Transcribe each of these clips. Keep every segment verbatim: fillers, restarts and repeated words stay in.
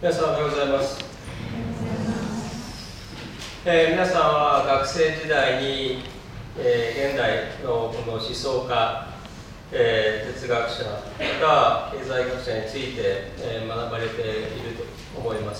皆さんおはようございます。えー、皆さんは学生時代に、えー、現代のこの思想家、えー、哲学者、または経済学者について、えー、学ばれていると思います。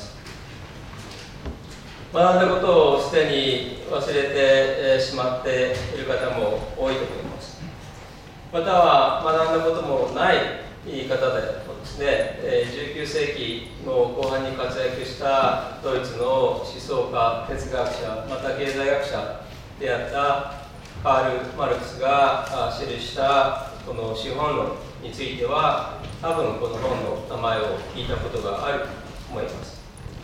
学んだことをすでに忘れて、えー、しまっている方も多いと思います。または学んだこともない方でもですね、じゅうきゅうせいきの後半に活躍したドイツの思想家、哲学者、また経済学者であったカール・マルクスが記したこの資本論については、多分この本の名前を聞いたことがあると思います。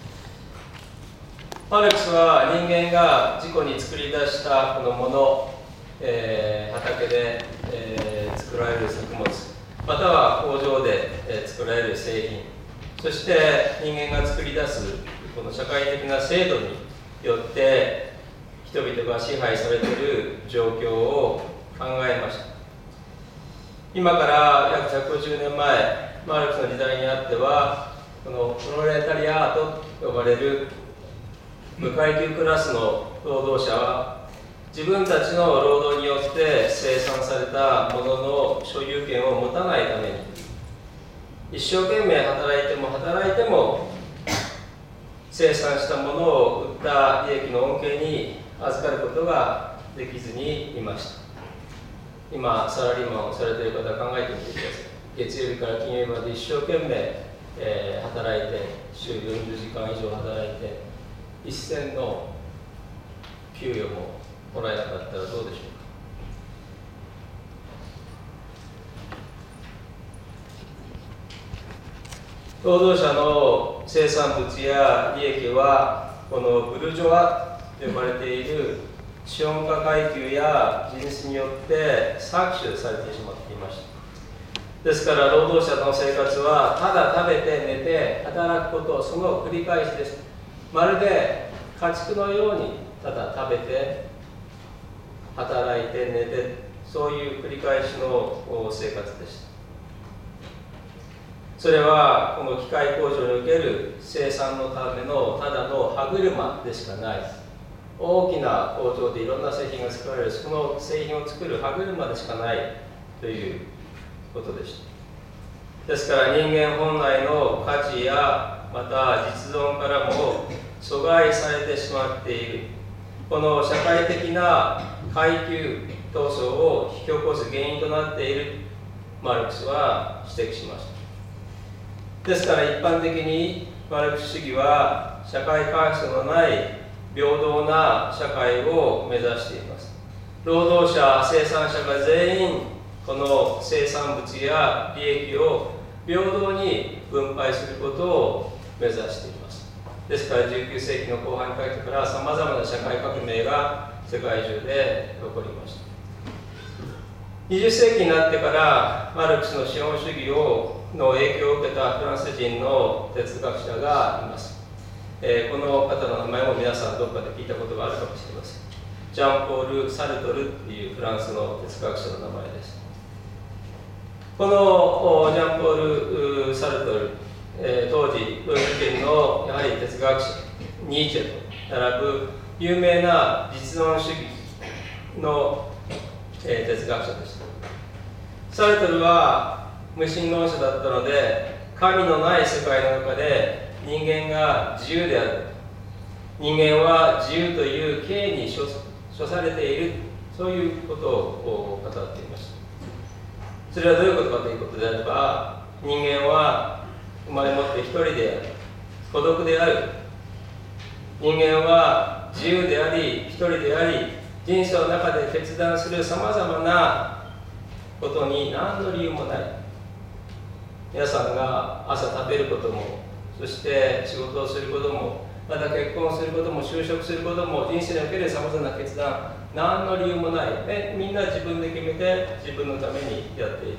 マルクスは人間が自己に作り出したこのもの、えー、畑で、えー、作られる作物、または工場で作られる製品、そして人間が作り出すこの社会的な制度によって人々が支配されている状況を考えました。今から約ひゃくごじゅうねんまえ、マルクスの時代にあっては、このプロレタリアートと呼ばれる無階級クラスの労働者は、自分たちの労働によって生産されたものの所有権を持たないために、一生懸命働いても働いても生産したものを売った利益の恩恵に預かることができずにいました。今サラリーマンをされている方は考えてみてください。月曜日から金曜日まで一生懸命、えー、働いて、週よんじゅうじかん以上働いて、一銭の給与ももらえなかったらどうでしょうか。労働者の生産物や利益はこのブルジョワと呼ばれている資本家階級や人種によって搾取されてしまっていました。ですから労働者の生活はただ食べて寝て働くこと、その繰り返しです。まるで家畜のようにただ食べて働いて寝て、そういう繰り返しの生活でした。それはこの機械工場における生産のためのただの歯車でしかない。大きな工場でいろんな製品が作られる、その製品を作る歯車でしかないということでした。ですから人間本来の価値やまた実存からも阻害されてしまっている、この社会的な階級闘争を引き起こす原因となっているマルクスは指摘しました。ですから一般的にマルクス主義は社会格差のない平等な社会を目指しています。労働者、生産者が全員この生産物や利益を平等に分配することを目指しています。ですからじゅうきゅうせいきの後半にかけてからさまざまな社会革命が世界中で起こりました。にじゅっせいきになってからマルクスの資本主義をの影響を受けたフランス人の哲学者がいます。えー、この方の名前も皆さんどこかで聞いたことがあるかもしれません。ジャンポール・サルトルというフランスの哲学者の名前です。このジャンポール・サルトル、えー、当時ドイツ人のやはり哲学者ニーチェと並ぶ有名な実存主義の、えー、哲学者でした。サルトルは無神論者だったので、神のない世界の中で人間が自由である、人間は自由という刑に処されている、そういうことを語っていました。それはどういうことかということであれば、人間は生まれ持って一人である、孤独である、人間は自由であり一人であり、人生の中で決断するさまざまなことに何の理由もない。皆さんが朝食べることも、そして仕事をすることも、また結婚することも、就職することも、人生におけるさまざまな決断、何の理由もない、ね、みんな自分で決めて自分のためにやっている。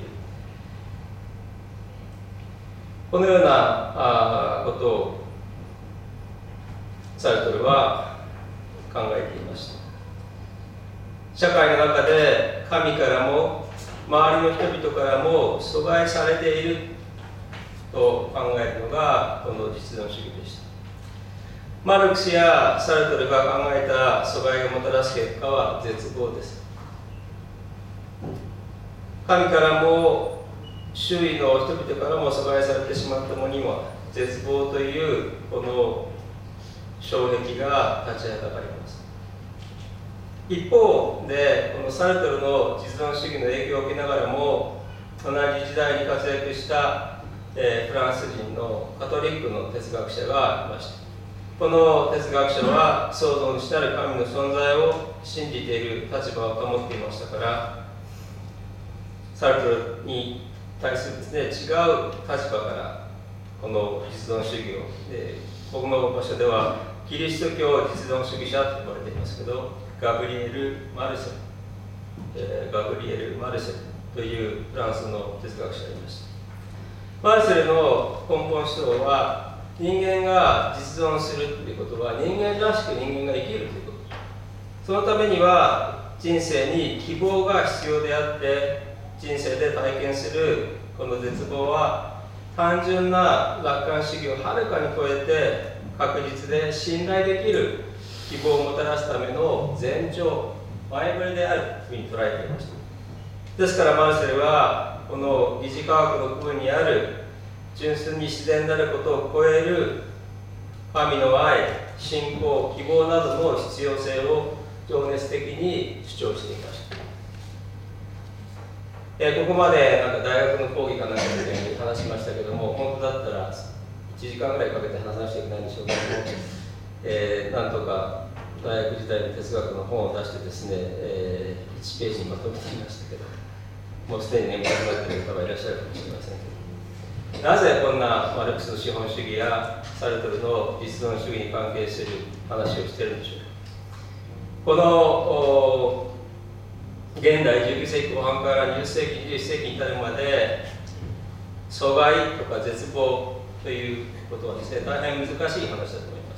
このようなあことをサルトルは考えていました。社会の中で神からも周りの人々からも阻害されている、 と考えるのがこの実存主義でした。マルクスやサルトルが考えた阻害がもたらす結果は絶望です。神からも周囲の人々からも阻害されてしまった者には絶望というこの障壁が立ちはだかります。一方でこのサルトルの実存主義の影響を受けながらも同じ時代に活躍した、えー、フランス人のカトリックの哲学者がいました。この哲学者は創造主たる神の存在を信じている立場を保っていましたから、サルトルに対するですね、違う立場からこの実存主義を、えー、この場所ではキリスト教実存主義者と呼ばれていますけど、ガブリエル・マルセル、えー、ガブリエル・マルセルというフランスの哲学者がいました。マルセルの根本思想は、人間が実存するということは、人間らしく人間が生きるということ。そのためには、人生に希望が必要であって、人生で体験するこの絶望は、単純な楽観主義をはるかに超えて、確実で信頼できる希望をもたらすための前兆、前触れであるというふうに捉えていました。ですからマルセルは、この疑似科学の部分にある純粋に自然なることを超える神の愛、信仰、希望などの必要性を情熱的に主張していました。えー、ここまでなんか大学の講義かなんかで話しましたけども、本当だったらいちじかんぐらいかけて話さなくちゃいけないんでしょうけども、えー、なんとか大学時代に哲学の本を出してですね、えー、いちページにまとめていましたけど、もうすでに眠たくなっている方がいらっしゃるかもしれませんけど、なぜこんなマルクスの資本主義やサルトルの実存主義に関係する話をしているんでしょうか。この現代じゅうきゅうせいき後半からにじゅっせいき、にじゅういっせいきに至るまで、阻害とか絶望ということはですね、大変難しい話だと思います。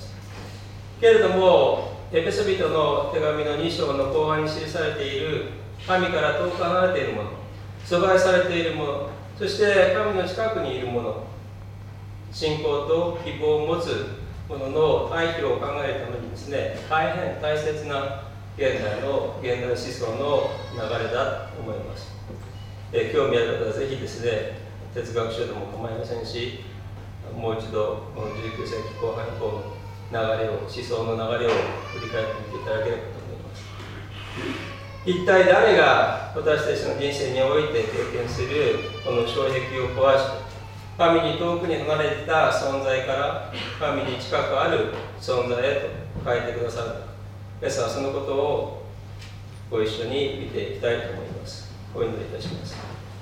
けれども、エペソビトの手紙のに章の後半に記されている神から遠く離れているもの、阻害されているもの、そして神の近くにいるもの、信仰と希望を持つものの対比を考えるためにですね、大変大切な現代の現代思想の流れだと思います。え興味ある方はぜひですね、哲学書でも構いませんし、もう一度このじゅうきゅうせいき後半以降の流れを、思想の流れを振り返ってみていただければと思います。一体誰が私たちの人生において経験するこの障壁を壊して、神に遠くに離れた存在から神に近くある存在へと変えてくださるのか。今朝はそのことをご一緒に見ていきたいと思います。お祈りいたします。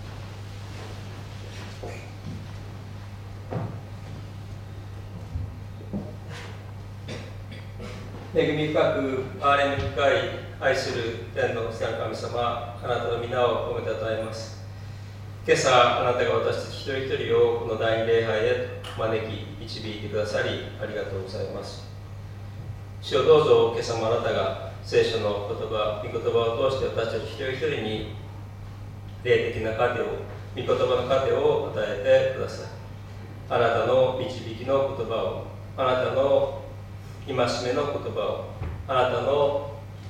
恵み深く憐れみ深い愛する天の父なる神様、あなたの皆を褒めたたえます。今朝あなたが私たち一人一人をこの第二礼拝へ招き導いてくださりありがとうございます。主をどうぞ今朝もあなたが聖書の言葉、御言葉を通して私たち一人一人に霊的な糧を、御言葉の糧を与えてください。あなたの導きの言葉を、あなたの戒めの言葉を、あなたの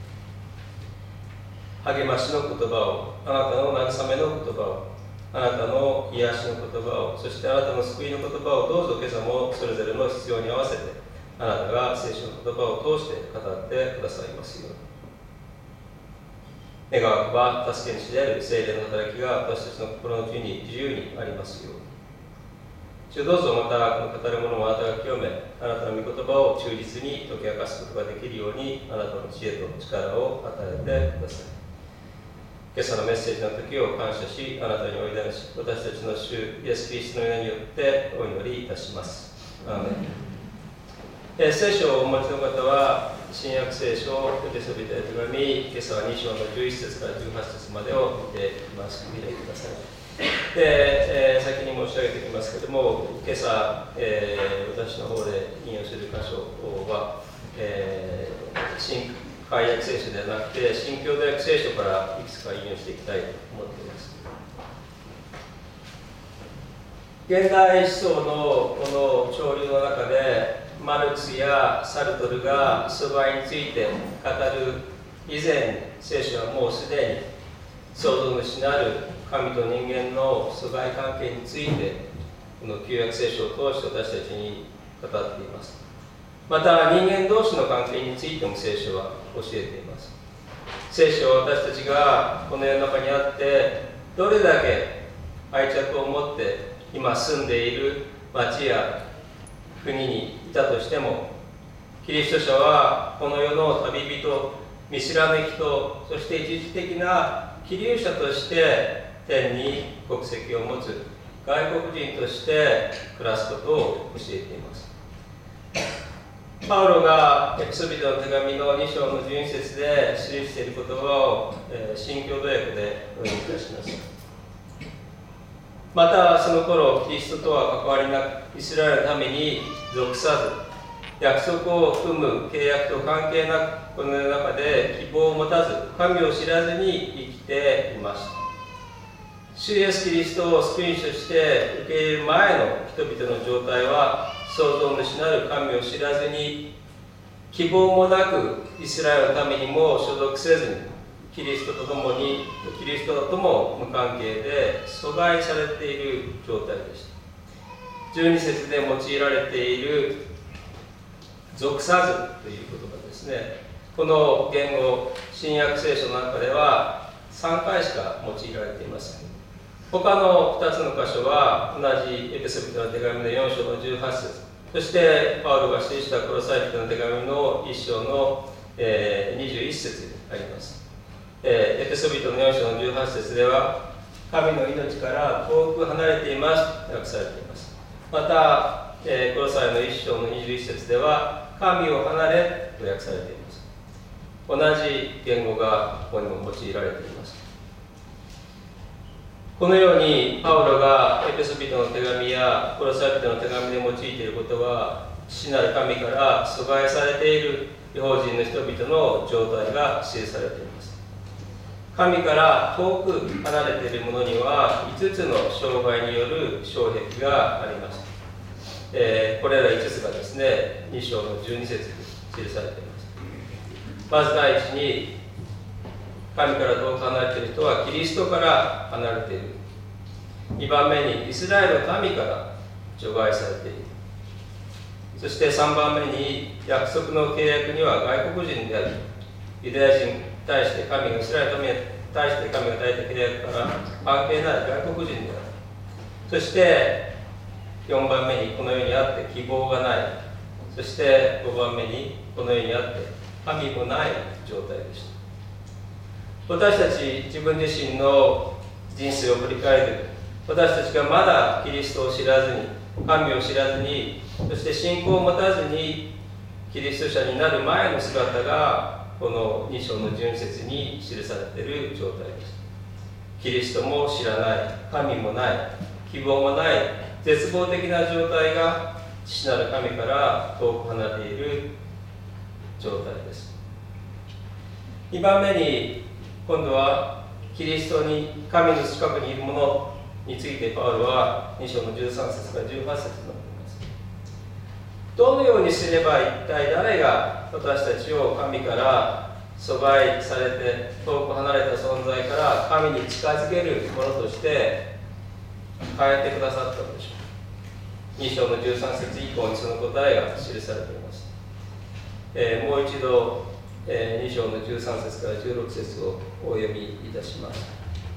励ましの言葉を、あなたの慰めの言葉を、あなたの癒しの言葉を、そしてあなたの救いの言葉をどうぞ今朝もそれぞれの必要に合わせて、あなたが聖書の言葉を通して語ってくださいますように。願わくば助け主である聖霊の働きが私たちの心の内に自由にありますように。主どうぞまたこの語るものもあなたが清め、あなたの御言葉を忠実に解き明かすことができるように、あなたの知恵と力を与えてください。今朝のメッセージの時を感謝し、あなたにおいでなし、私たちの主イエス・キリストの皆によってお祈りいたします。アーメン。えー、聖書をお持ちの方は、新約聖書、エペソビトへの手紙、今朝はに章のじゅういっ節からじゅうはち節までを見ています。見てください。で、えー、先に申し上げておきますけれども、今朝、えー、私の方で引用する箇所は、えー、新改訳聖書ではなくて、新共同訳聖書からいくつか引用していきたいと思っています。 現代思想のこの潮流の中で、マルクスやサルトルが疎外について語る以前、聖書はもうすでに創造主なる神と人間の疎外関係について、この旧約聖書を通して私たちに語っています。また人間同士の関係についても聖書は教えています。聖書は私たちがこの世の中にあってどれだけ愛着を持って今住んでいる町や国にいたとしても、キリスト者はこの世の旅人、見知らぬ人、そして一時的な寄留者として天に国籍を持つ外国人として暮らすことを教えています。パウロがエペソビトの手紙のに章のじゅうに節で記している言葉を、えー、新共同訳でお読みいたします。またその頃キリストとは関わりなく、イスラエルのために属さず、約束を組む契約と関係なく、この世の中で希望を持たず、神を知らずに生きていました。主イエスキリストを救い主として受け入れる前の人々の状態は、創造主なる神を知らずに、希望もなくイスラエルのためにも所属せずに、キリストと共にキリストとも無関係で阻害されている状態でした。じゅうに節で用いられている属さずという言葉ですね。この言語、新約聖書の中ではさんかいしか用いられていません。他のふたつの箇所は同じエペソビトの手紙のよん章のじゅうはち節、そしてパウロが記したコロサイ人の手紙のいっ章の、えー、にじゅういち節にあります。えー、エペソビトのよん章のじゅうはち節では、神の命から遠く離れていますと訳されています。また、えー、コロサイのいっ章のにじゅういち節では、神を離れと訳されています。同じ言語がここにも用いられています。このようにパウロがエペソビトの手紙やコロサイ人の手紙で用いていることは、父なる神から阻害されている異邦人の人々の状態が記されています。神から遠く離れている者にはいつつの障害による障壁があります。えー、これらいつつがですね、に章のじゅうに節に記されています。まず第一に、神から遠く離れている人はキリストから離れている。にばんめに、イスラエルの民から除外されている。そしてさんばんめに、約束の契約には外国人であるユダヤ人に対して神がイスラエルの民に対して神が与えた契約から関係ない外国人である。そしてよんばんめに、この世にあって希望がない。そしてごばんめに、この世にあって神もない状態でした。私たち自分自身の人生を振り返る、私たちがまだキリストを知らずに、神を知らずに、そして信仰を持たずにキリスト者になる前の姿がこのに章のじゅうに節に記されている状態です。キリストも知らない、神もない、希望もない絶望的な状態が父なる神から遠く離れている状態です。にばんめに、今度はキリストに神の近くにいる者についてパウロはに章のじゅうさん節からじゅうはち節になっています。どのようにすれば一体誰が私たちを神から阻害されて遠く離れた存在から神に近づけるものとして変えてくださったのでしょう。に章のじゅうさん節以降にその答えが記されています。えー、もう一度、えー、に章のじゅうさん節からじゅうろく節をお読みいたします。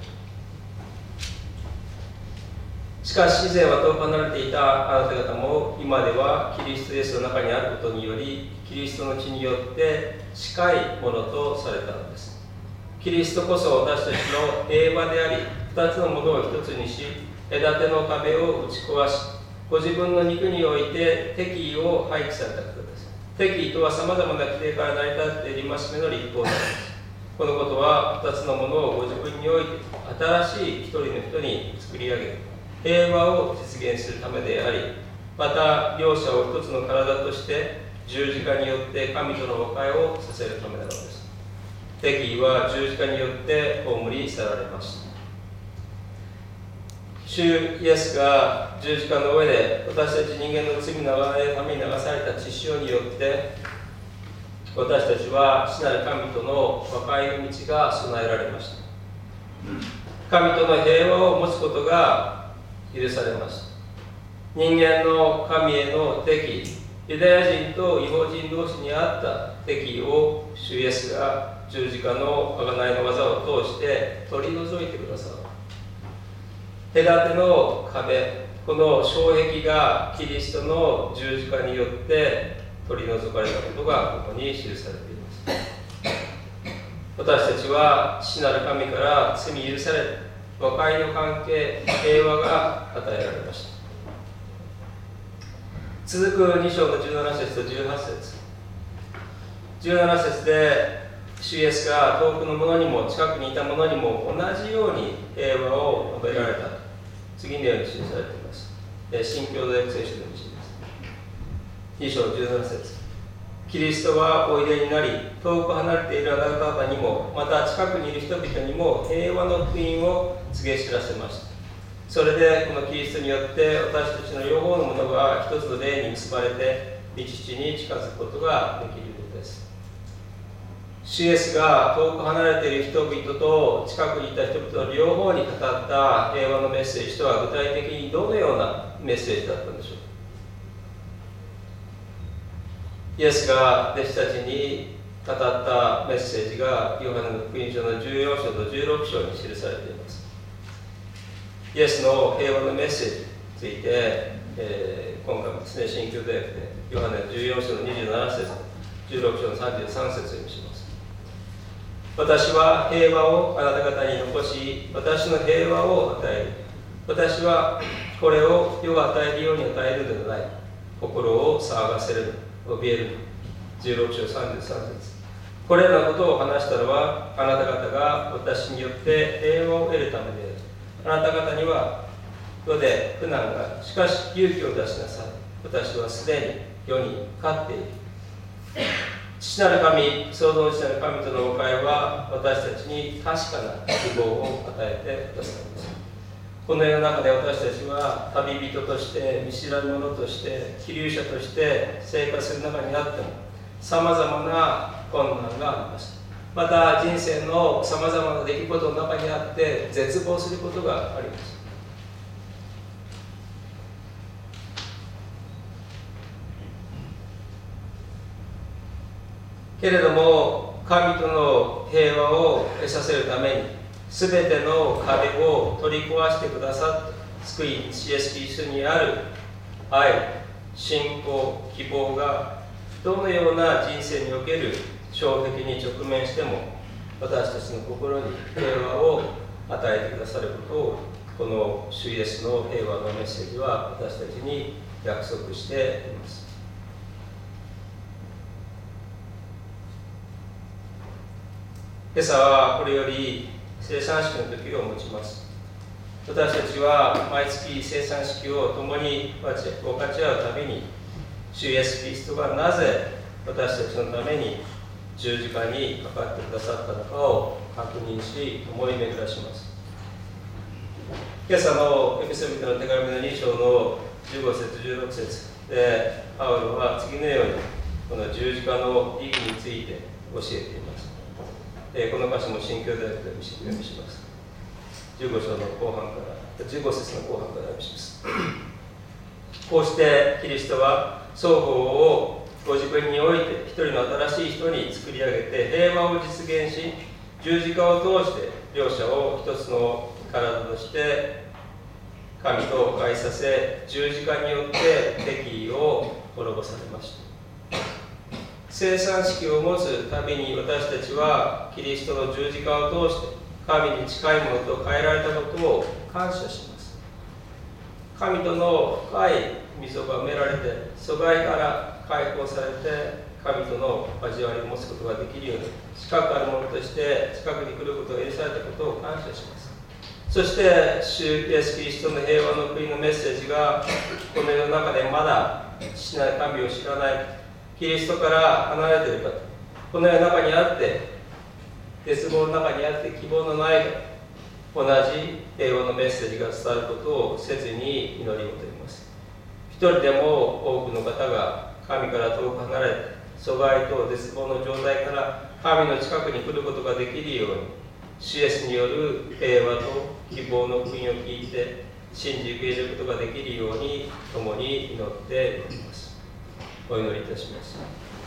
しかし以前は遠く離れていたあなた方も今ではキリストイエスの中にあることによりキリストの血によって近いものとされたのです。キリストこそ私たちの平和であり、二つのものを一つにし、隔ての壁を打ち壊し、ご自分の肉において敵意を廃棄されたことです。敵意とはさまざまな規定から成り立っている戒めの立法なのです。このことは二つのものをご自分において新しい一人の人に作り上げ、平和を実現するためであり、また両者を一つの体として十字架によって神との和解をさせるためなのです。敵意は十字架によって葬り去られました。主イエスが十字架の上で私たち人間の罪の贖いのために流された血潮によって、私たちは死なる神との和解の道が備えられました。神との平和を持つことが許されました。人間の神への敵意、ユダヤ人と異邦人同士にあった敵意を主イエスが十字架の贖いの技を通して取り除いてくださる。隔ての壁、この障壁がキリストの十字架によって取り除かれたことがここに記されています。私たちは父なる神から罪許され、和解の関係、平和が与えられました。続くに章のじゅうなな節とじゅうはち節。じゅうなな節で主イエスが遠くの者にも近くにいた者にも同じように平和を述べられた。次のように記されています。新共同訳聖書の道です。に章じゅうなな節。キリストはおいでになり、遠く離れているあなた方にも、また近くにいる人々にも平和の福音を告げ知らせました。それでこのキリストによって私たちの両方のものが一つの霊に結ばれて、御父に近づくことができるのです。主イエスが遠く離れている人々と近くにいた人々の両方に語った平和のメッセージとは、具体的にどのようなメッセージだったんでしょうか。イエスが弟子たちに語ったメッセージがヨハネの福音書のじゅうよん章とじゅうろく章に記されています。イエスの平和のメッセージについて、えー、今回もですね、新共同訳でヨハネのじゅうよん章のにじゅうなな節、じゅうろく章のさんじゅうさん節を読みします。私は平和をあなた方に残し、私の平和を与える。私はこれを世が与えるように与えるのではない。心を騒がせる、怯える。じゅうろく章さんじゅうさん節。これらのことを話したのは、あなた方が私によって平和を得るためである。あなた方には世で苦難がある。しかし勇気を出しなさい。私はすでに世に勝っている。父なる神、創造主なる神との和解は、私たちに確かな希望を与えてくださいます。この世の中で私たちは旅人として、見知らぬ者として、寄留者として生活する中にあっても、さまざまな困難があります。また人生のさまざまな出来事の中にあって絶望することがあります。けれども神との平和を得させるために、すべての壁を取り壊してくださった救い主イエスキリストにある愛、信仰、希望がどのような人生における障壁に直面しても、私たちの心に平和を与えてくださることを、この主イエスの平和のメッセージは私たちに約束しています。今朝はこれより生産式の時を持ちます。私たちは毎月生産式を共に分かち合うために、主イエスキリストがなぜ私たちのために十字架にかかってくださったのかを確認し、思い巡らします。今朝のエペソビトの手紙のに章のじゅうご節じゅうろく節で、パウロは次のようにこの十字架の意義について教えています。えー、この歌詞も新共同訳で読みします。じゅうご章の後半から、じゅうご節の後半から読みします。こうしてキリストは双方をご自分において一人の新しい人に作り上げて平和を実現し、十字架を通して両者を一つの体として神と和解させ、十字架によって敵意を滅ぼされました。生産式を持つたびに私たちはキリストの十字架を通して神に近いものと変えられたことを感謝します。神との深い溝が埋められて、阻害から解放されて、神との交わりを持つことができるように、近くあるものとして近くに来ることが許されたことを感謝します。そして主イエスキリストの平和の国のメッセージが、この世の中でまだ父なる神を知らない、キリストから離れている方、この世の中にあって絶望の中にあって希望のない方、 同じ平和のメッセージが伝わることを切に祈り求めます。一人でも多くの方が神から遠く離れて、阻害と絶望の状態から神の近くに来ることができるように、主イエスによる平和と希望の福音を聞いて信じ受け入れることができるように共に祈っております。お祈りいたします。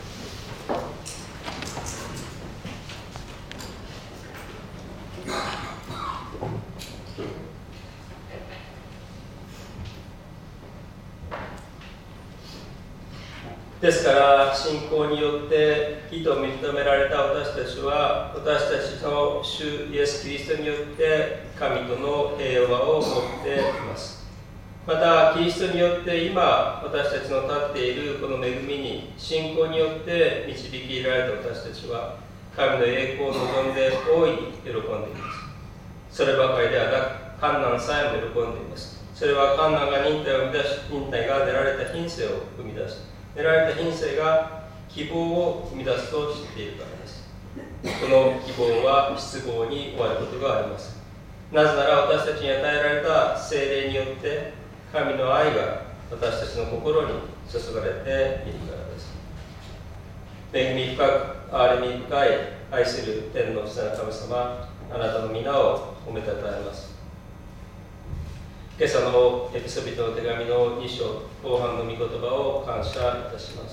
ですから信仰によって義と認められた私たちは、私たちの主イエス・キリストによって神との平和を持っています。またキリストによって今私たちの立っているこの恵みに信仰によって導きられた私たちは、神の栄光を望んで大いに喜んでいます。そればかりではなく、患難さえも喜んでいます。それは患難が忍耐を生み出し、忍耐が練られた品性を生み出し、練られた品性が希望を生み出すと知っているからです。この希望は失望に終わることがあります。なぜなら私たちに与えられた聖霊によって神の愛が私たちの心に注がれているからです。恵み深く憐れみ深い愛する天の父なる神様、あなたの皆を褒めたたえます。今朝のエピソビトの手紙のに章後半の御言葉を感謝いたします。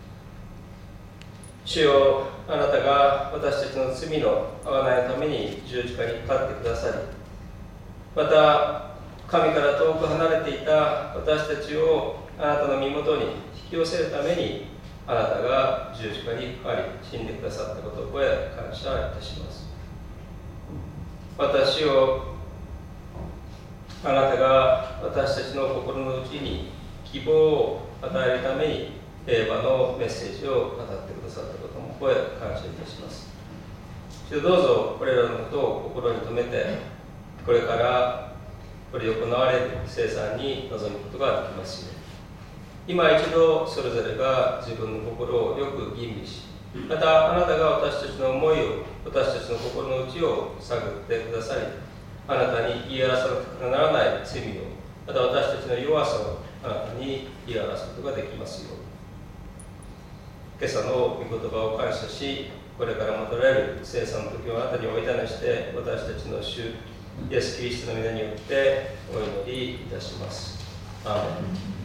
主よ、あなたが私たちの罪の贖いのために十字架にかかってくださり、また神から遠く離れていた私たちをあなたの身元に引き寄せるために、あなたが十字架にかかり死んでくださったことを覚え感謝いたします。私をあなたが私たちの心の内に希望を与えるために平和のメッセージを語ってくださったことも覚え感謝いたします。どうぞこれらのことを心に留めて、これからこれ行われる生産に臨むことができますように。今一度それぞれが自分の心をよく吟味し、またあなたが私たちの思いを、私たちの心の内を探ってくださり、あなたに言い表さなくてはならない罪を、また私たちの弱さをあなたに言い表すことができますように。今朝の御言葉を感謝し、これからもたられる生産の時をあなたにおいたなして、私たちの主イエス・キリストの皆によってお祈りいたします。アーメン。